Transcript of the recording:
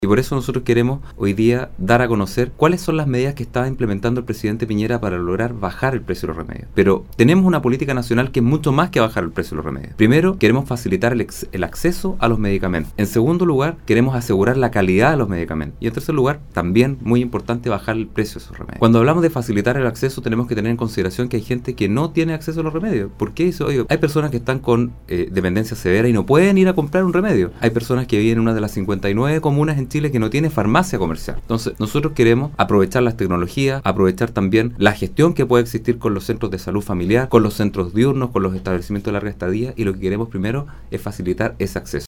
Y por eso nosotros queremos hoy día dar a conocer cuáles son las medidas que está implementando el presidente Piñera para lograr bajar el precio de los remedios. Pero tenemos una política nacional que es mucho más que bajar el precio de los remedios. Primero, queremos facilitar el acceso a los medicamentos. En segundo lugar, queremos asegurar la calidad de los medicamentos. Y en tercer lugar, también muy importante, bajar el precio de esos remedios. Cuando hablamos de facilitar el acceso, tenemos que tener en consideración que hay gente que no tiene acceso a los remedios. ¿Por qué eso? Oye, hay personas que están con dependencia severa y no pueden ir a comprar un remedio. Hay personas que viven en una de las 59 comunas en Chile que no tiene farmacia comercial. Entonces, nosotros queremos aprovechar las tecnologías, aprovechar también la gestión que puede existir con los centros de salud familiar, con los centros diurnos, con los establecimientos de larga estadía, y lo que queremos primero es facilitar ese acceso.